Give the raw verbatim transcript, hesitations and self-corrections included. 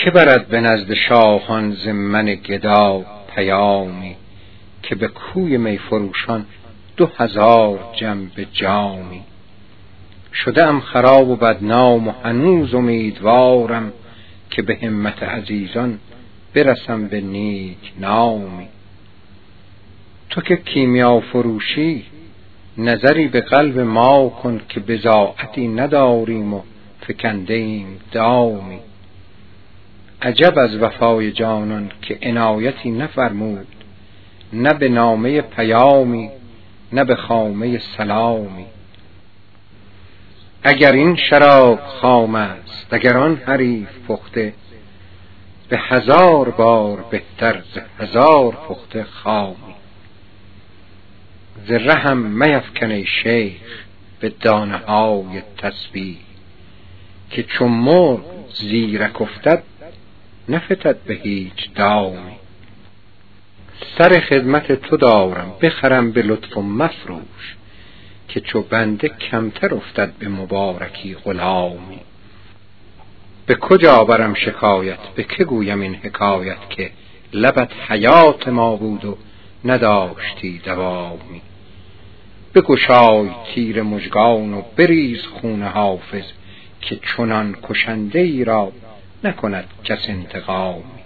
که برد به نزد شاهان ز من گدا پیامی، که به کوی می فروشان دو هزار جنب جامی. شده ام خراب و بدنام و هنوز امیدوارم، که به همت عزیزان برسم به نیک نامی. تو که کیمیا فروشی نظری به قلب ما کن، که بضاعتی نداریم و فکنده ایم دامی. عجب از وفای جانان که عنایتی نفرمود، نه به نامه پیامی نه به خامه سلامی. اگر این شراب خام است اگر آن حریف پخته، به هزار بار بهتر ز هزار پخته خامی. ز رهم میفکن ای شیخ به دانه های تسبیح، که چون مرغ زیرک افتد نفتد به هیچ دامی. سر خدمت تو دارم بخرم به لطف و مفروش، که چو بنده کمتر افتد به مبارکی غلامی. به کجا برم شکایت به که گویم این حکایت، که لبت حیات ما بود و نداشتی دوامی. بگشای تیر مژگان و بریز خون حافظ، که چنان کشنده ای را نکند کس انتقامی.